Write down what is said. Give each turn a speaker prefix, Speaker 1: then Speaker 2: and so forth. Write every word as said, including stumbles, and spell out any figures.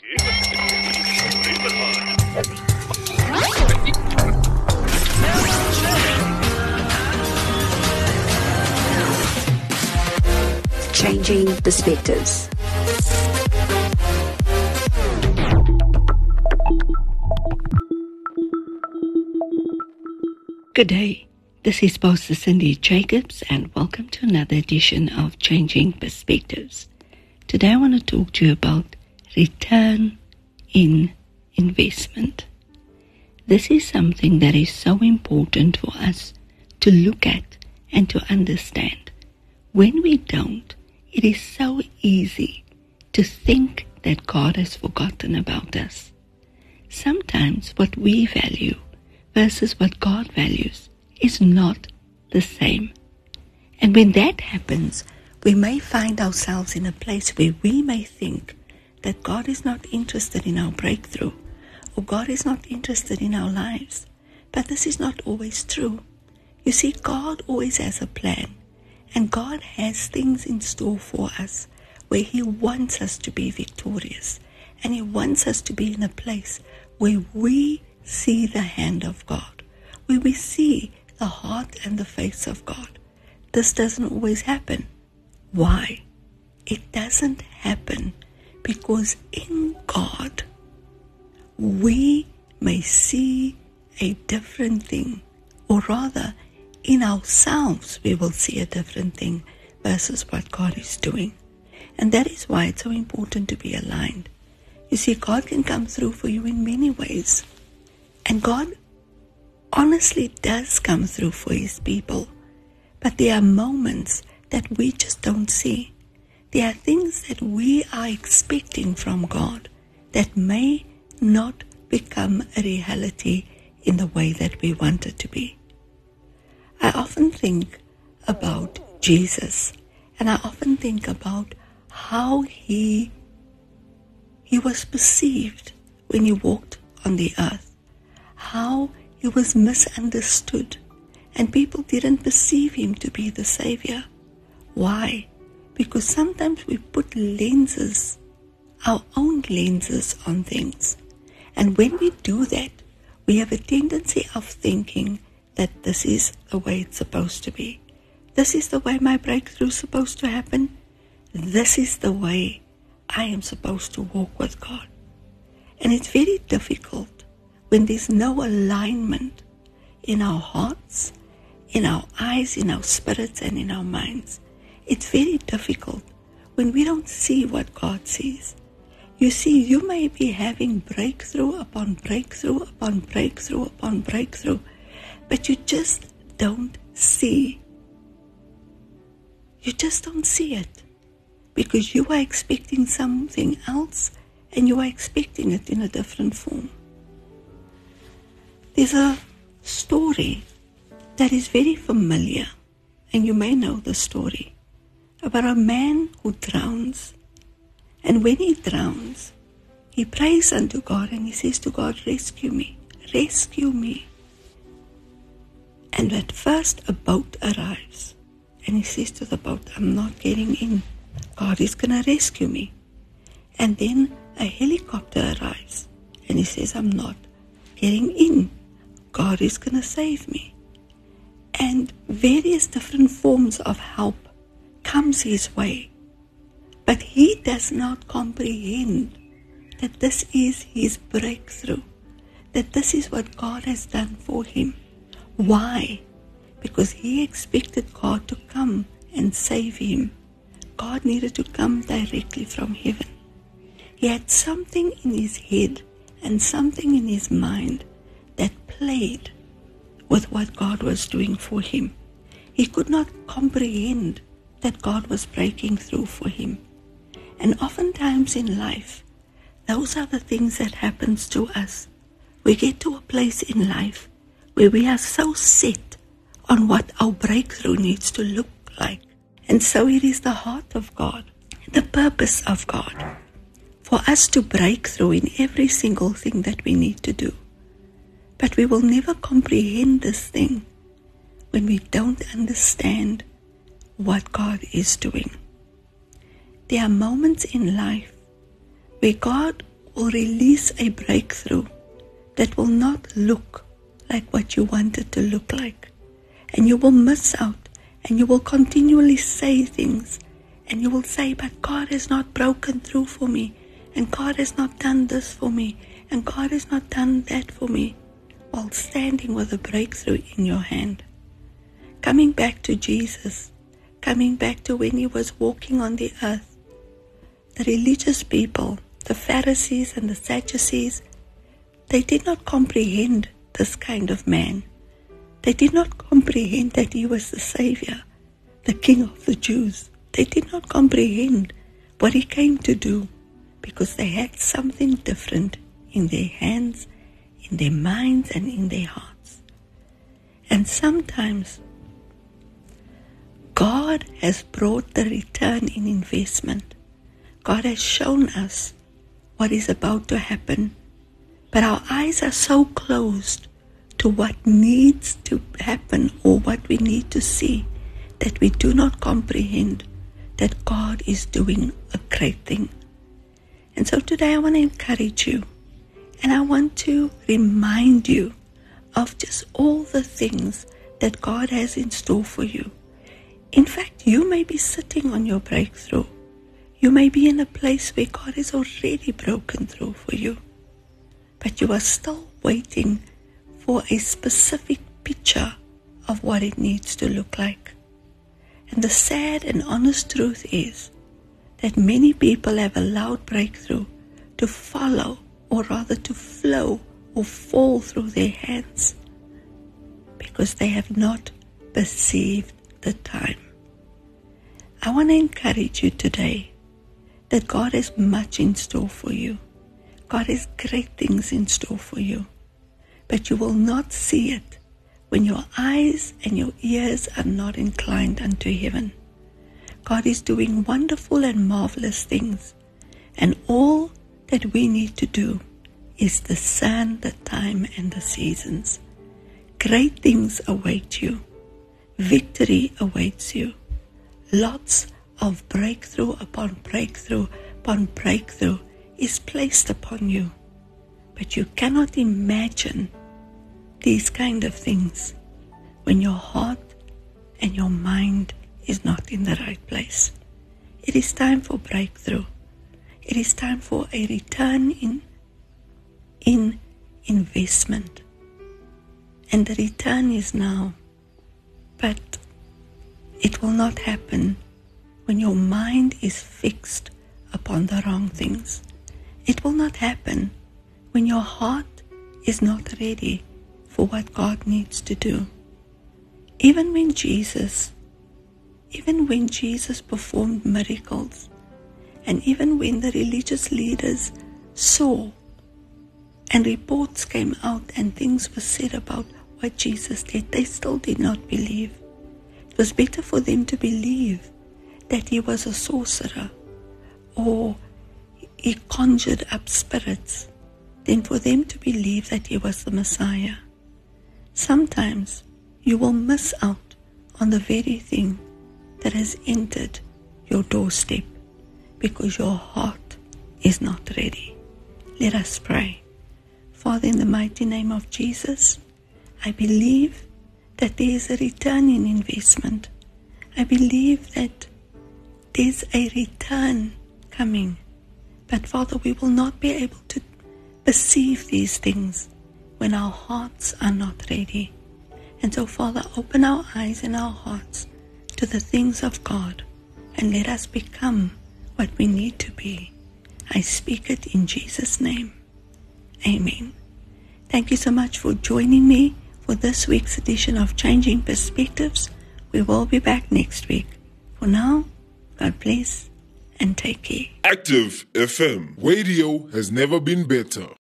Speaker 1: Changing Perspectives. Good day. This is Pastor Cindy Jacobs, and welcome to another edition of Changing Perspectives. Today I want to talk to you about return in investment. This is something that is so important for us to look at and to understand. When we don't, it is so easy to think that God has forgotten about us. Sometimes what we value versus what God values is not the same. And when that happens, we may find ourselves in a place where we may think that God is not interested in our breakthrough, or God is not interested in our lives. But this is not always true. You see, God always has a plan. And God has things in store for us where He wants us to be victorious. And He wants us to be in a place where we see the hand of God, where we see the heart and the face of God. This doesn't always happen. Why? It doesn't happen because in God, we may see a different thing, or rather, in ourselves, we will see a different thing versus what God is doing. And that is why it's so important to be aligned. You see, God can come through for you in many ways. And God honestly does come through for His people. But there are moments that we just don't see. There are things that we are expecting from God that may not become a reality in the way that we want it to be. I often think about Jesus, and I often think about how he, he was perceived when He walked on the earth, how He was misunderstood, and people didn't perceive Him to be the Savior. Why? Because sometimes we put lenses, our own lenses on things. And when we do that, we have a tendency of thinking that this is the way it's supposed to be. This is the way my breakthrough is supposed to happen. This is the way I am supposed to walk with God. And it's very difficult when there's no alignment in our hearts, in our eyes, in our spirits, and in our minds. It's very difficult when we don't see what God sees. You see, you may be having breakthrough upon breakthrough upon breakthrough upon breakthrough, but you just don't see. You just don't see it because you are expecting something else and you are expecting it in a different form. There's a story that is very familiar, and you may know the story, about a man who drowns. And when he drowns, he prays unto God and he says to God, rescue me, rescue me. And at first a boat arrives, and he says to the boat, I'm not getting in. God is going to rescue me. And then a helicopter arrives, and he says, I'm not getting in. God is going to save me. And various different forms of help comes his way. But he does not comprehend that this is his breakthrough, that this is what God has done for him. Why? Because he expected God to come and save him. God needed to come directly from heaven. He had something in his head and something in his mind that played with what God was doing for him. He could not comprehend that God was breaking through for him. And oftentimes in life, those are the things that happens to us. We get to a place in life where we are so set on what our breakthrough needs to look like. And so it is the heart of God, the purpose of God, for us to break through in every single thing that we need to do. But we will never comprehend this thing when we don't understand what God is doing. There are moments in life where God will release a breakthrough that will not look like what you want it to look like. And you will miss out, and you will continually say things, and you will say, but God has not broken through for me, and God has not done this for me, and God has not done that for me, while standing with a breakthrough in your hand. Coming back to Jesus, coming back to when he was walking on the earth, the religious people, the Pharisees and the Sadducees, they did not comprehend this kind of man. They did not comprehend that he was the Savior, the King of the Jews. They did not comprehend what he came to do, because they had something different in their hands, in their minds, and in their hearts. And sometimes God has brought the return in investment. God has shown us what is about to happen, but our eyes are so closed to what needs to happen or what we need to see that we do not comprehend that God is doing a great thing. And so today I want to encourage you, and I want to remind you of just all the things that God has in store for you. In fact, you may be sitting on your breakthrough. You may be in a place where God has already broken through for you, but you are still waiting for a specific picture of what it needs to look like. And the sad and honest truth is that many people have allowed breakthrough to follow, or rather to flow or fall through their hands, because they have not perceived the time. I want to encourage you today that God has much in store for you. God has great things in store for you, but you will not see it when your eyes and your ears are not inclined unto heaven. God is doing wonderful and marvelous things, and all that we need to do is discern the time and the seasons. Great things await you. Victory awaits you. Lots of breakthrough upon breakthrough upon breakthrough is placed upon you. But you cannot imagine these kind of things when your heart and your mind is not in the right place. It is time for breakthrough. It is time for a return in, in investment. And the return is now. But it will not happen when your mind is fixed upon the wrong things. It will not happen when your heart is not ready for what God needs to do. Even when Jesus, even when Jesus performed miracles, and even when the religious leaders saw and reports came out and things were said about what Jesus did, they still did not believe. It was better for them to believe that he was a sorcerer or he conjured up spirits than for them to believe that he was the Messiah. Sometimes you will miss out on the very thing that has entered your doorstep because your heart is not ready. Let us pray. Father, in the mighty name of Jesus, I believe that there is a return in investment. I believe that there's a return coming. But Father, we will not be able to perceive these things when our hearts are not ready. And so, Father, open our eyes and our hearts to the things of God and let us become what we need to be. I speak it in Jesus' name. Amen. Thank you so much for joining me for this week's edition of Changing Perspectives. We will be back next week. For now, God bless and take care.
Speaker 2: Active F M. Radio has never been better.